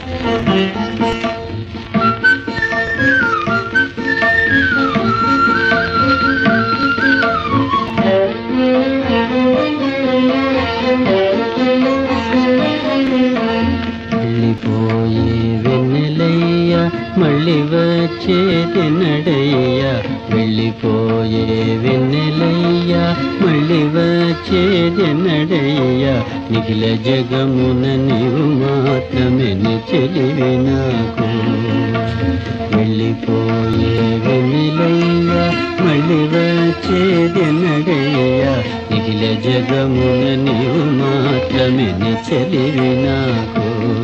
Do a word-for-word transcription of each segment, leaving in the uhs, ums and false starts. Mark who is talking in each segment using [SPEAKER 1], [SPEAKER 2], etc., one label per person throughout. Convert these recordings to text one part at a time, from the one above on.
[SPEAKER 1] వెళ్ళిపోయే వెన్నెలయ్య మళ్ళీ వచ్చేదెన్నడయ్య, వెళ్ళిపోయే వెన్నెలయ్య మళ్ళీ వచ్చేదెన్నడయ్య, నిఖిల జగమున నీవు మాత్రమే చెలివి నాకు. వెళ్ళిపోయే వెన్నెలయ్య మళ్ళీ వచ్చేదెన్నడయ్య, నిఖిల జగమున నీవు మాత్రమే చెలివి నాకు.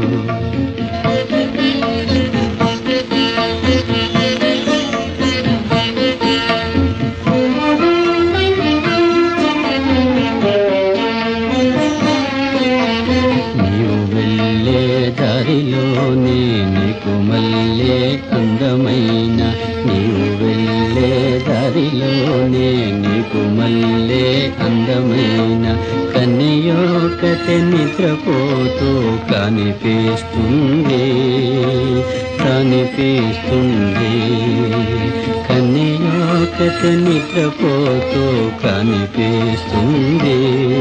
[SPEAKER 1] నీవు వెళ్ళే దారిలోనే నీకు మళ్ళీ అందమైన, నీవు వెళ్ళే దారిలోనే నీకు మళ్ళీ అందమైన కన్యయోకతే నిద్రపోతూ కనిపిస్తుంది కనిపిస్తుంది. కన్యయోకతే నిద్రపోతూ కనిపిస్తుంది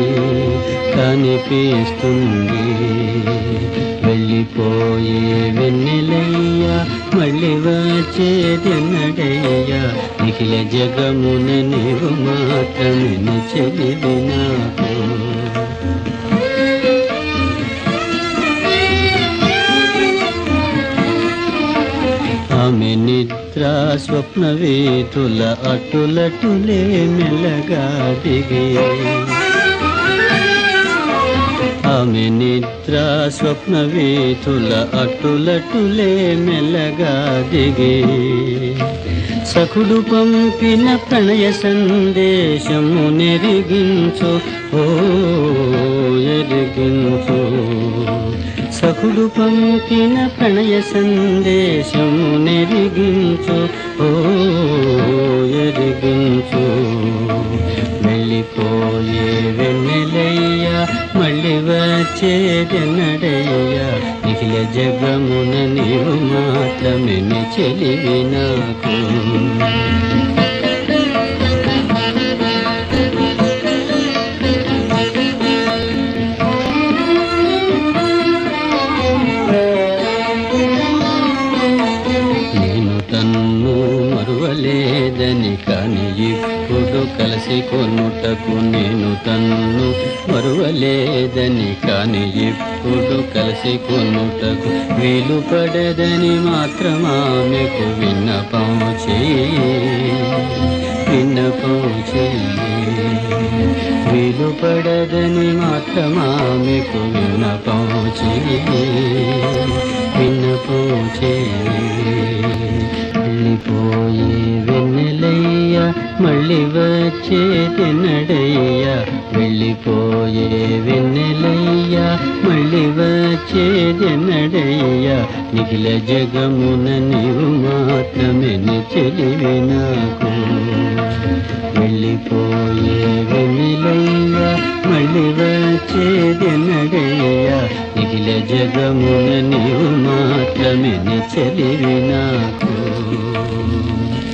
[SPEAKER 1] కనిపిస్తుంది. వెళ్ళిపోయే వెన్నెలయ్య మళ్ళీ వచ్చేదెన్నడయ్య, నిఖిల జగమున నీవు మాత్రమే చెలివి నాకు. ఆమె నిద్ర స్వప్న వేతుల అటులటులే మెల్లగా దిగి, ఆమె నిద్ర స్వప్న వేతుల అటులటులే మెల్లగా దిగి, సఖుడు పంపిన ప్రణయ సందేశము నెరిగించు ఓ ఎరిగించు. సఖుడు పంపిన ప్రణయ సందేశము నెరిగించు ఓ ఎరిగించు. వెళ్ళిపోయే వెన్నెలయ్య మళ్ళీ వచ్చేదెన్నడయ్య, నిఖిల జగమున నీవు మాత్రమే చెలివి నాకు. నేను తన్ను మరువలేదని కానీ ఇప్పుడు కలిసి కొనుటకు, నేను తన్ను మరువలేదని కానీ ఇప్పుడు కలిసి కొనుటకు వీలు పడదని మాత్రమామెకు విన్నపం చెయ్యి విన్నపం చెయ్యి. వీలు పడదని మాత్రమామెకు విన్నపం చెయ్యి విన్నపం చెయ్యి. వెళ్ళిపోయే వెన్నెలయ్య మళ్ళీ వచ్చేదెన్నడయ్య, వెళ్ళిపోయే వెన్నెలయ్య మళ్ళీ వచ్చేదెన్నడయ్య, నిఖిల జగమున నీవు మాత్రమే చెలివి నాకు. వెళ్ళిపోయే వెన్నెలయ్య మళ్ళీ వచ్చేదెన్నడయ్య, నిఖిల జగమున నీవు మాత్రమే చెలివి నాకు.